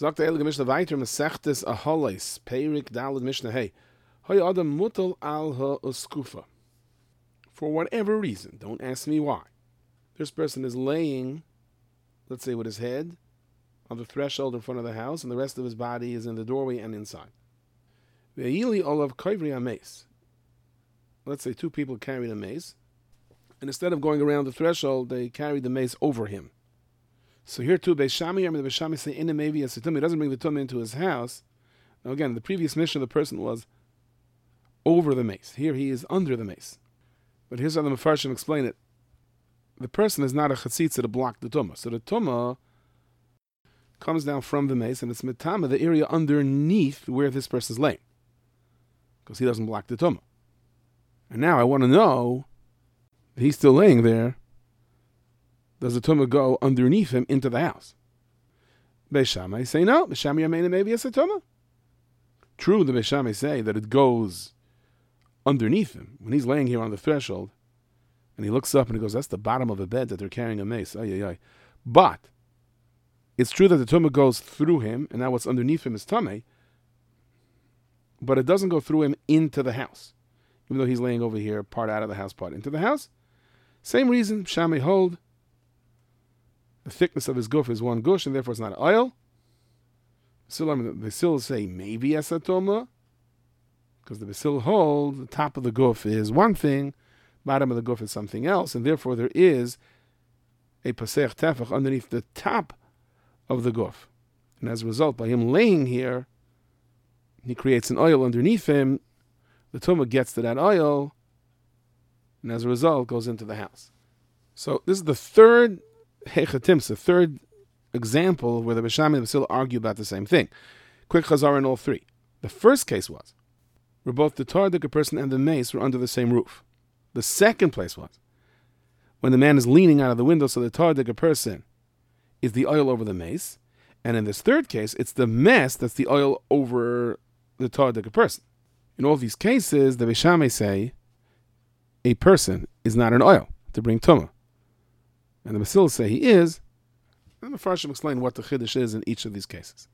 Sagt der Heilige Mishnah weiter, Mesechtes Aholes, Peirik Daled Mishnah Hey, Hoy Adam Mutal Al Ha-Uskufa. For whatever reason, don't ask me why, this person is laying, let's say with his head, on the threshold in front of the house, and the rest of his body is in the doorway and inside. Ve'ili Olav Koivri HaMeis. Let's say two people carried a mace, and instead of going around the threshold, they carried the mace over him. So here too, Beis Shammai, the Beis Shammai say, "Inna maybe as a tumah." He doesn't bring the tumah into his house. Now again, the previous mission of the person was over the mace. Here he is under the mace. But here's how the Mefarshim explain it: the person is not a chatzitza to block the tumah. So the tumah comes down from the mace, and it's mitama, the area underneath where this person is laying, because he doesn't block the tumah. And now I want to know, he's still laying there, does the tumah go underneath him into the house? Beis Shammai say no. Beis Shammai Yameina maybe it's a tumah. True, the Beis Shammai say that it goes underneath him when he's laying here on the threshold, and he looks up and he goes, that's the bottom of a bed that they're carrying a mace. Ay, ay, ay. But it's true that the tumah goes through him, and now what's underneath him is tamei, but it doesn't go through him into the house, even though he's laying over here, part out of the house, part into the house. Same reason, Shammai hold the thickness of his guf is one gush, and therefore it's not oil. The still say maybe esatoma, because the Basil hold the top of the guf is one thing, bottom of the guf is something else, and therefore there is a pasech tefach underneath the top of the guf. And as a result, by him laying here, he creates an oil underneath him, the tumah gets to that oil, and as a result goes into the house. So this is the third hechatimsa, the third example where the Beis Shammai and the Basil argue about the same thing. Quick chazara in all three. The first case was where both the tardik, a person, and the mace were under the same roof. The second place was when the man is leaning out of the window, so the tardik, a person, is the oil over the mace. And in this third case, it's the mess that's the oil over the tardik, a person. In all these cases, the Beis Shammai say a person is not an oil to bring tumah. And the Basil say he is. And the Mefarshim explain what the chiddush is in each of these cases.